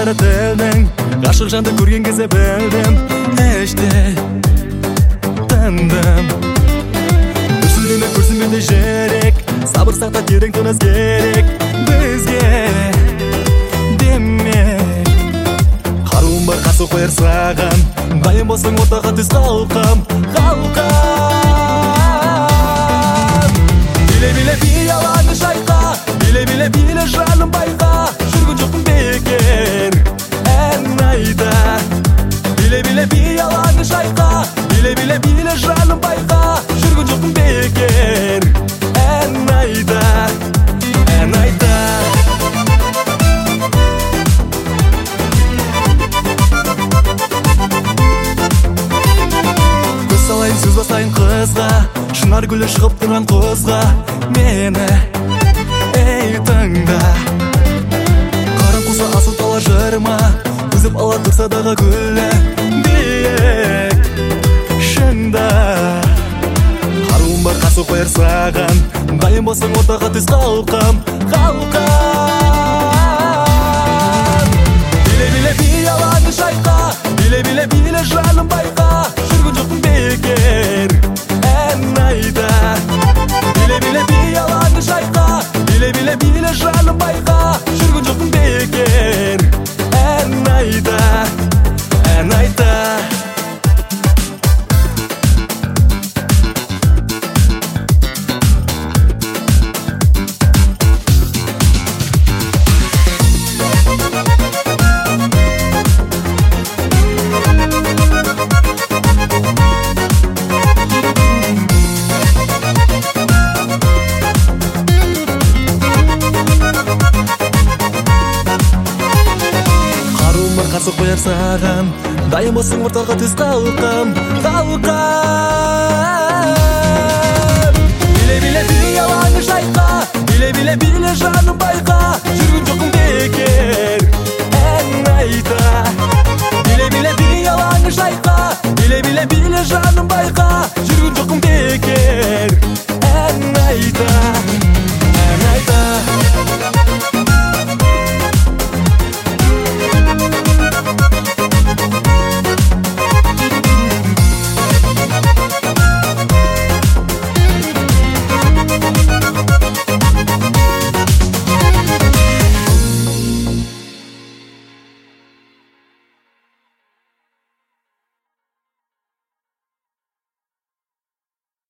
қара тілдің, ғашық жанды көрген кезде білдім, іштей тындым. Дүрсілдеме көрсінбеуде жүрек, сабыр сақта терең тыныс керек бізге демек. Қаруым бар қарсы қояр саған, дайын болсаң ортаға түс қалқам, қалқам. Биле-биле бияланы шайқа, биле-биле жаным байқа, жүрген жоқпын бекер ән айда. Биле-биле бияланы шайқа, биле-биле жаным байқа, жүрген жоқпын бекер ән айда, ән айда. Көз салайын сөз басайын қызға, шынар гүлі шығып тұрған қозға мені, ей тыңда. Қарым қуса асыл тала жырма, үзіп ала тұрса дағы гүлі биік шында. Қаруым бар қарсы қояр саған, дайын болсаң ортаға түс қалқам, қалқам. Биле-биле бияланы шайқа, биле-биле жаным байқа, жүрген жоқпын бекер ән айда. Биле-биле бияланы шайқа, биле-биле жаным байқа, жүрген жоқпын бекер ән айда, ән айда. Қарсы қояр саған, дайын болсаң ортаға түс қалқам, қалқам. Биле-биле бияланы шайқа, биле-биле жаным